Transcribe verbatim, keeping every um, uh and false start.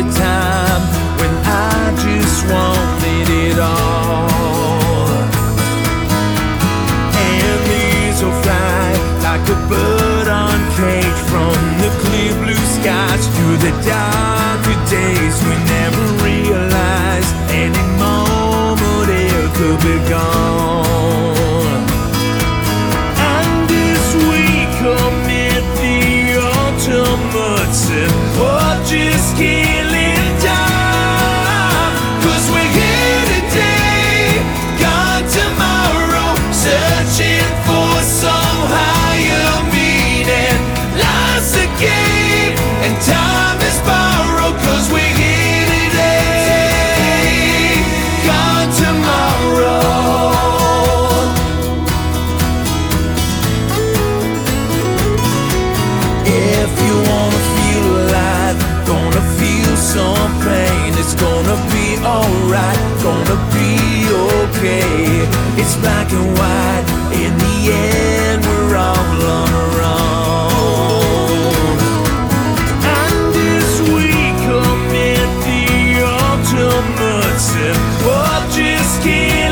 a time when I just wanted it all. And these will fly like a bird uncaged, from the clear blue skies to the darker days. We never realized any moment it could be gone. And as we commit the ultimate sin, we're just killing time. 'Cause we're here today, gone tomorrow, searching for some higher meaning. Life's a game and time is borrowed. 'Cause we're here today, gone tomorrow. If you wanna feel alive, gonna feel some pain, it's gonna be alright, gonna be okay. It's black and white, in the end we're all on our own. And as we commit the ultimate sin, we're just kidding.